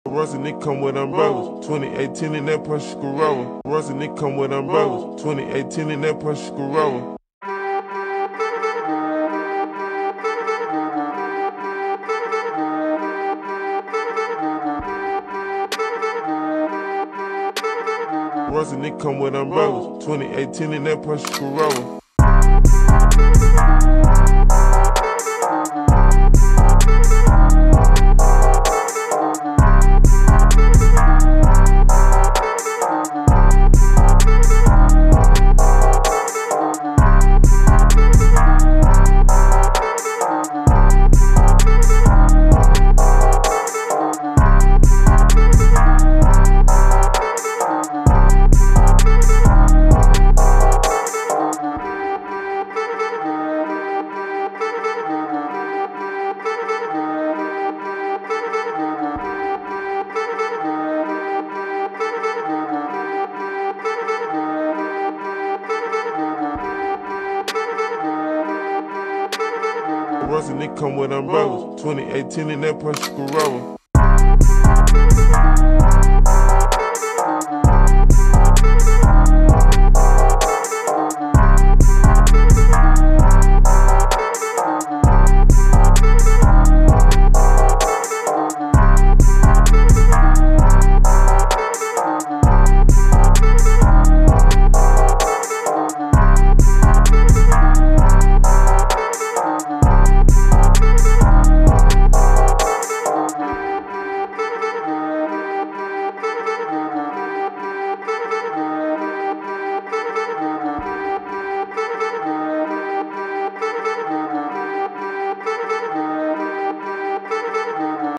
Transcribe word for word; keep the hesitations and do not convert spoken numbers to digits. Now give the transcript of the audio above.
Russ and it come with umbrellas. twenty eighteen in that Porsche Corolla. Russ and it come with umbrellas. twenty eighteen in that Porsche Corolla. Russ and it come with umbrellas. twenty eighteen in that Porsche Corolla. Russ and it come with umbrellas. twenty eighteen in that Porsche Corolla.